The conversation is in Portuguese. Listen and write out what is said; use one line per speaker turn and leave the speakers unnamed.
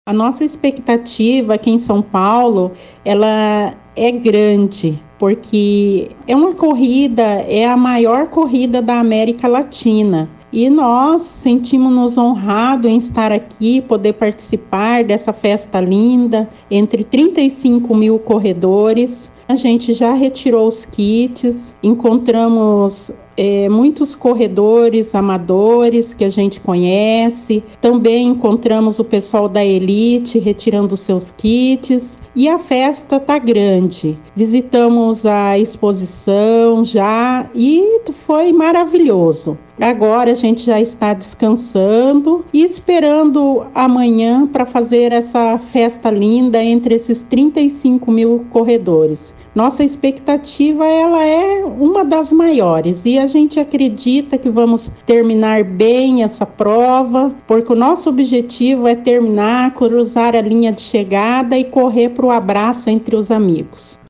A nossa expectativa aqui em São Paulo, ela é grande, porque é uma corrida, é a maior corrida da América Latina. E nós sentimos-nos honrados em estar aqui, poder participar dessa festa linda, entre 35 mil corredores. A gente já retirou os kits, encontramos muitos corredores amadores que a gente conhece. Também encontramos o pessoal da Elite retirando seus kits. E a festa está grande. Visitamos a exposição já e foi maravilhoso. Agora a gente já está descansando e esperando amanhã para fazer essa festa linda entre esses 35 mil corredores. Nossa expectativa ela é uma das maiores e a gente acredita que vamos terminar bem essa prova, porque o nosso objetivo é terminar, cruzar a linha de chegada e correr para o abraço entre os amigos.